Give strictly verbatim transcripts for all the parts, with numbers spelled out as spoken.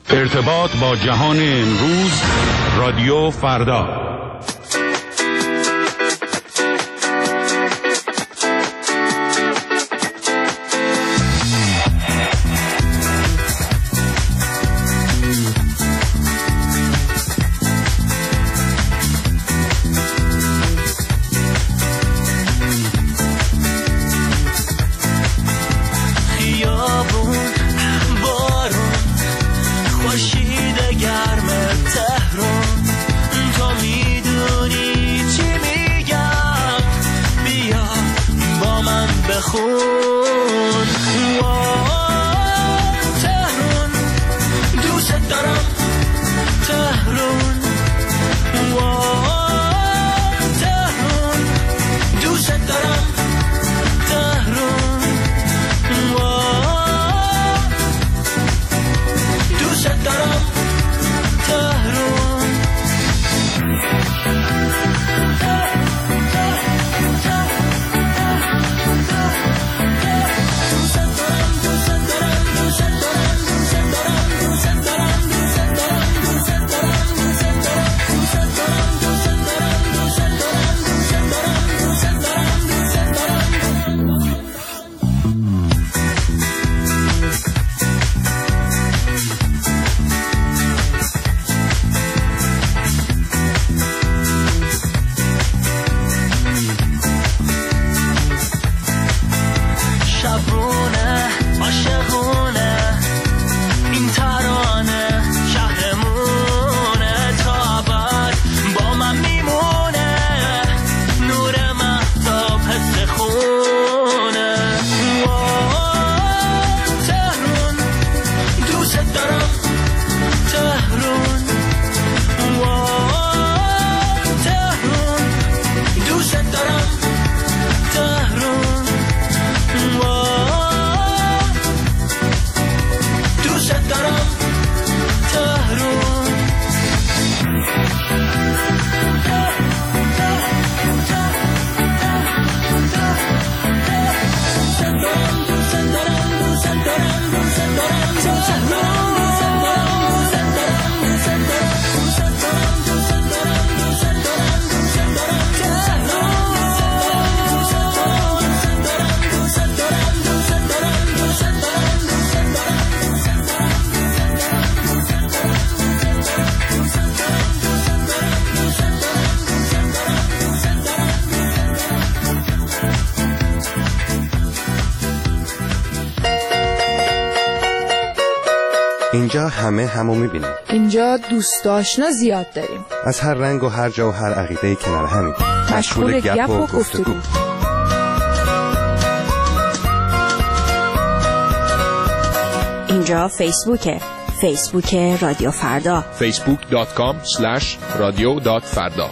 ارتباط با جهان امروز، رادیو فردا. اینجا همه همو میبینیم. اینجا دوست آشنا زیاد داریم. از هر رنگ و هر جا و هر عقیده کنار همین. مشغول گپ و گفتگو. اینجا فیسبوکه. فیسبوک رادیو فردا. فیسبوک دات کام اسلش رادیو دات فردا.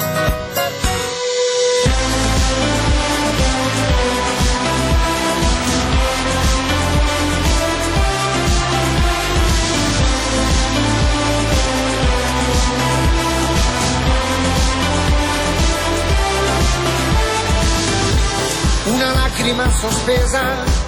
Lacrima sospesa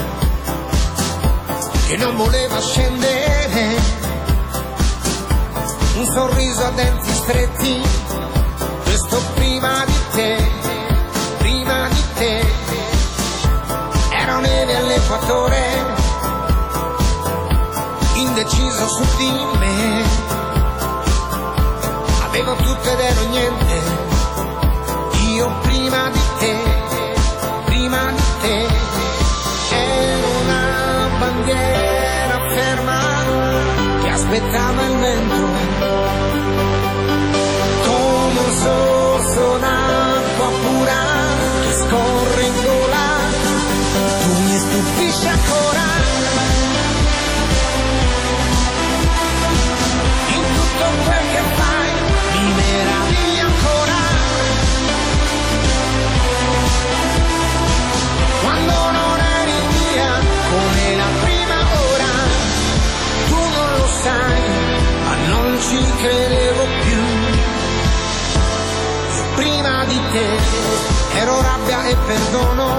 che non voleva scendere, un sorriso a denti stretti, questo prima di te, prima di te, ero neve all'equatore, indeciso su di me, avevo tutto ed ero niente, io prima di te, prima di te, ero una bandiera ferma che aspettava il vento, come un sorso d'acqua pura che scorre in gola, tu mi stupisci ancora, in tutto quel che fai mi meraviglia ancora. Quando non eri via come la prima ora, tu non lo sai, ma non ci credevo più. Io prima di te ero rabbia e perdono,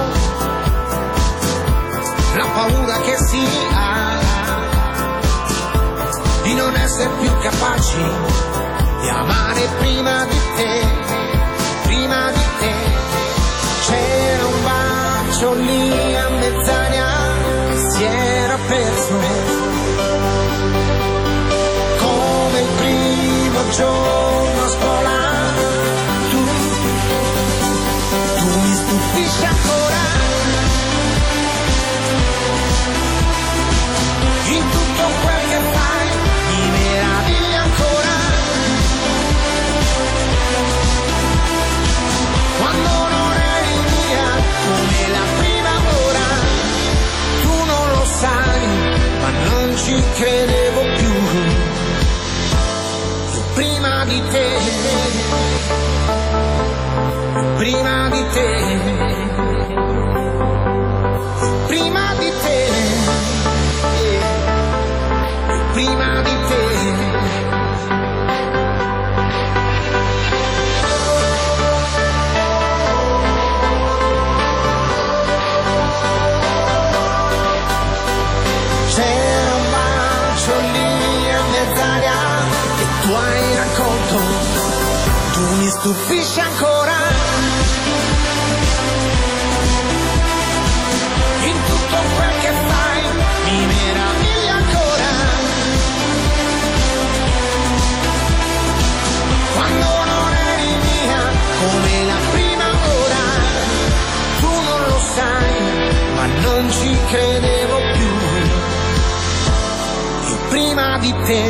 la paura che si ha di non essere più capaci di amare prima di te, prima di te. C'era un bacio lì a mezz'aria che si era perso, come il primo giorno a scuola. Tu, tu mi stupisci ancora, in tutto quel che fai mi meravigli ancora. Quando non eri mia come la prima ora, tu non lo sai, ma non ci credevo più. Io prima di te, prima di te, prima di te, prima di te. C'era un bacio lì a mezz'aria che tu hai raccolto, tu mi stupisci ancora, in tutto quel che fai mi meraviglia ancora. Quando non eri mia come la prima ora, tu non lo sai, ma non ci credevo più. prima di te.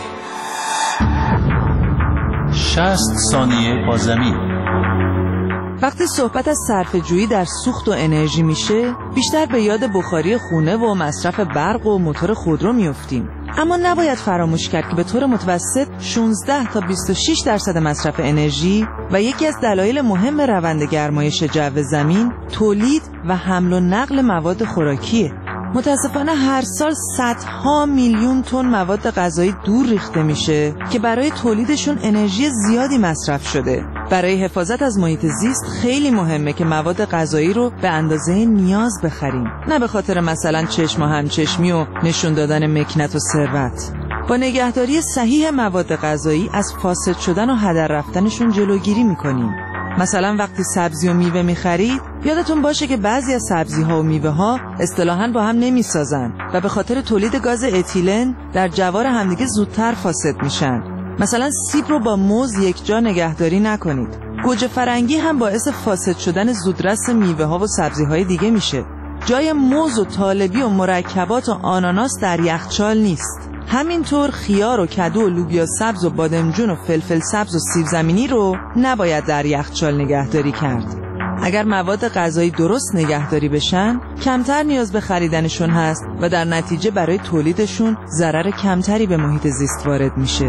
شصت ثانیه با زمین. وقتی صحبت از صرفه‌جویی در سوخت و انرژی میشه، بیشتر به یاد بخاری خونه و مصرف برق و موتور خودرو میافتیم. اما نباید فراموش کرد که به طور متوسط شانزده تا بیست و شش درصد مصرف انرژی و یکی از دلایل مهم روند گرمایش جو زمین تولید و حمل و نقل مواد خوراکیه. متاسفانه هر سال صدها میلیون تن مواد غذایی دور ریخته میشه که برای تولیدشون انرژی زیادی مصرف شده. برای حفاظت از محیط زیست خیلی مهمه که مواد غذایی رو به اندازه نیاز بخریم، نه به خاطر مثلا چشم و همچشمی و نشون دادن مکنت و ثروت. با نگهداری صحیح مواد غذایی از فاسد شدن و هدر رفتنشون جلوگیری میکنیم. مثلا وقتی سبزی و میوه میخرید یادتون باشه که بعضی از سبزی ها و میوه ها اصطلاحاً با هم نمیسازن و به خاطر تولید گاز اتیلن در جوار همدیگه زودتر فاسد میشن. مثلا سیب رو با موز یک جا نگهداری نکنید. گوجه فرنگی هم باعث فاسد شدن زودرس میوه ها و سبزی های دیگه میشه. جای موز و طالبی و مرکبات و آناناس در یخچال نیست. همینطور خیار و کدو و لوبیا سبز و بادمجون و فلفل سبز و سیب زمینی رو نباید در یخچال نگهداری کرد. اگر مواد غذایی درست نگهداری بشن، کمتر نیاز به خریدنشون هست و در نتیجه برای تولیدشون ضرر کمتری به محیط زیست وارد میشه.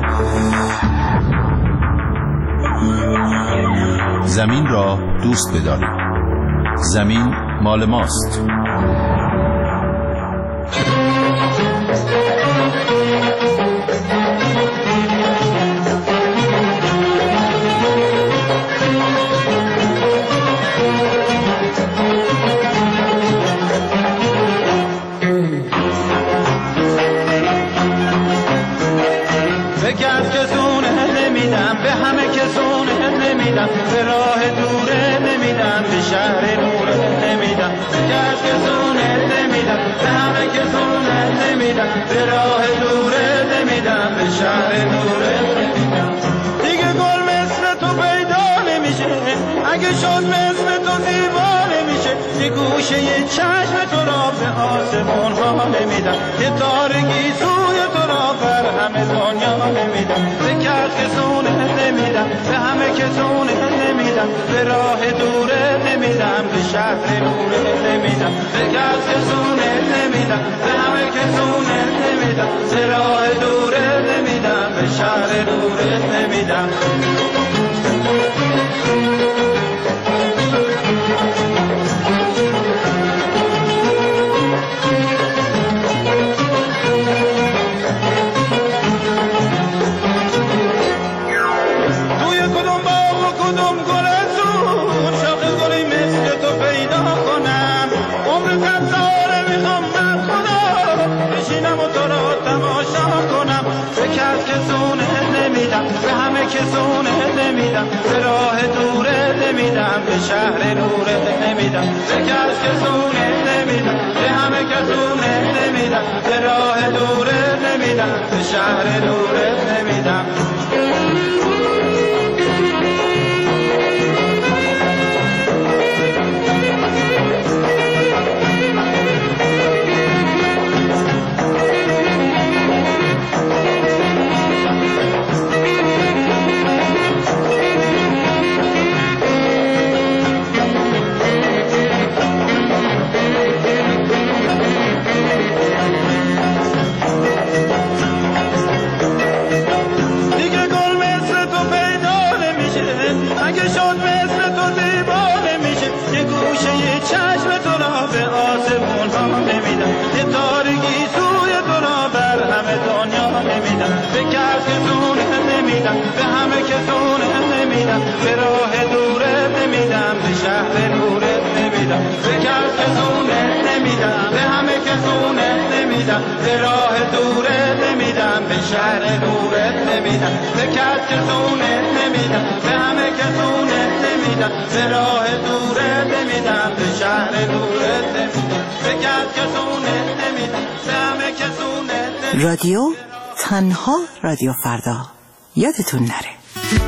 زمین را دوست بدارید. زمین مال ماست. به راه دوره نمیدم، به شهر نوره نمیدم، به کس که زونه نمیدم، به همه که زونه نمیدم، به راه دوره نمیدم، به شهر نوره نمیدم. دیگه گل مثل تو پیدا نمیشه، اگه شد مثل تو دیوانه میشه. یه گوشه یه چشم تو را به آسمون ها نمیدم، یه تارگی سوی تو را بر همه دنیا نمیدم، به کس که زونه نمیدم، به همه که زونه نمیدم، به راه دوره نمیدم، به شهر نوره نمیدم، به کس که زونه نمیدم، به همه که زونه نمیدم، به راه دوره نمیدم، به شهر نوره نمیدم. به کسونه نمیدم، به همه کسونه نمیدم، به راه دوره نمیدم، به شهر نوره نمیدم، به کس کسونه نمیدم، به همه کسونه نمیدم، به راه دوره نمیدم، به شهر نوره نمیدم. به همه کسونه نمیدم، به راه دوره نمیدم، به شهر نوره نمیدم، به کس کسونه نمیدم، به همه کسونه نمیدم، به راه دوره نمیدم، به شهر نوره نمیدم، به کس کسونه نمیدم، به همه کسونه نمیدم، به راه دوره نمیدم، به شهر نوره نمیدم، به کس کسونه نمیدم، به همه کسونه نمیدم. رادیو تنها رادیو فردا، یادتون نره.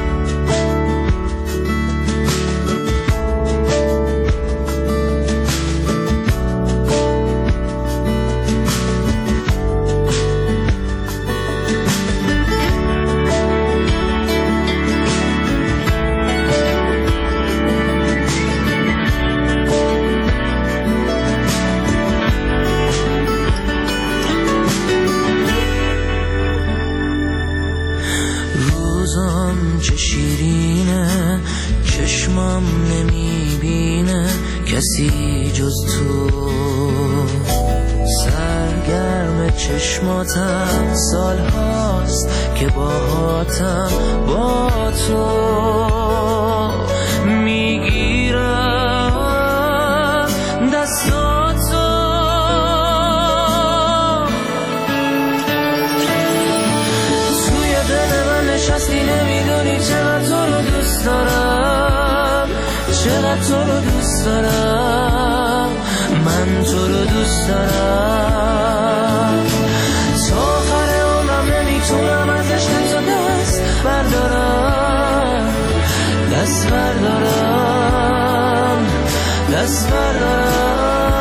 چه شیرینه، چشمم نمیبینه کسی جز تو، سرگرم چشماتم، سال هاست که باهاتم، با تو میگیرم دستاتو، توی دل من نشستی، نمیدونی چقدر تو رو دوست دارم، چقدر تو رو دوست دارم، من تو رو دوست دارم، تا آخر عمرم نمیتونم از عشق تو دست بردارم، دست بردارم، دست بردارم.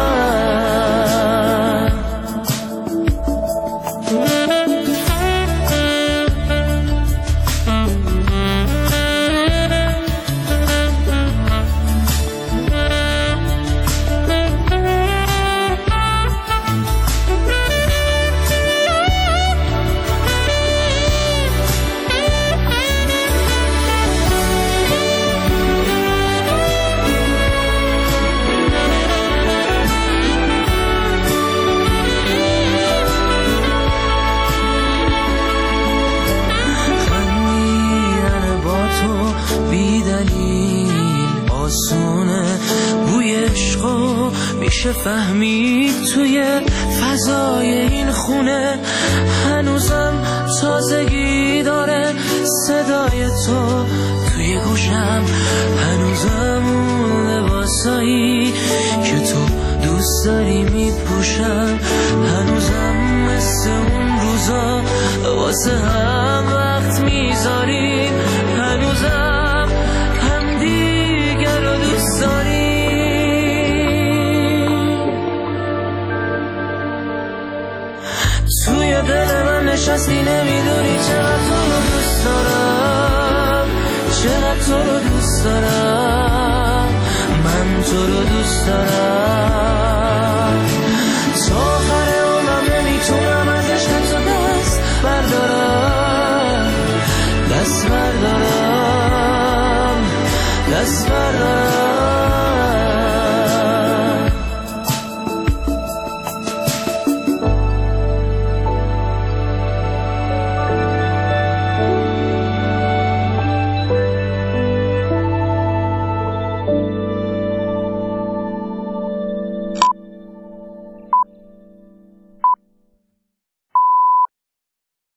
میشه فهمید توی فضای این خونه، هنوزم تازگی داره صدای تو توی گوشم، هنوزم اون لباسایی که تو دوست داری میپوشم، هنوزم مثل اون روزا واسه هم وقت میذاریم، هنوزم هم دیگر رو دوست داریم. توی دل من نشستی،